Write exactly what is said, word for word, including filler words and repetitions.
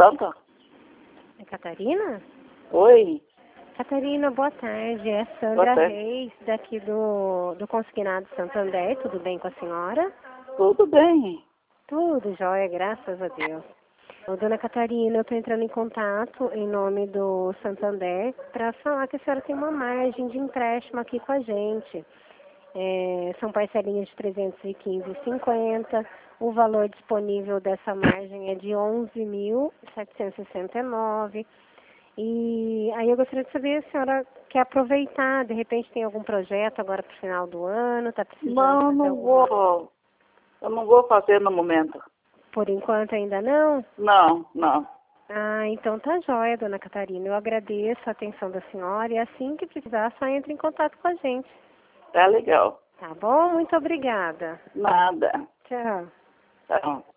pronto? É Catarina? Oi. Catarina, boa tarde. É Boa Sandra tarde. Reis, daqui do, do Consignado Santander. Tudo bem com a senhora? Tudo bem. Tudo jóia, graças a Deus. Ô, dona Catarina, eu estou entrando em contato em nome do Santander para falar que a senhora tem uma margem de empréstimo aqui com a gente. É, são parcelinhas de trezentos e quinze reais e cinquenta centavos. O valor disponível dessa margem é de onze mil setecentos e sessenta e nove reais. E aí eu gostaria de saber se a senhora quer aproveitar, de repente tem algum projeto agora para o final do ano, está precisando Não, fazer não alguma... vou. Eu não vou fazer no momento. Por enquanto ainda não? Não, não. Ah, então tá jóia, dona Catarina. Eu agradeço a atenção da senhora e assim que precisar, só entre em contato com a gente. Tá legal. Tá bom? Muito obrigada. Nada. Tchau. Tá.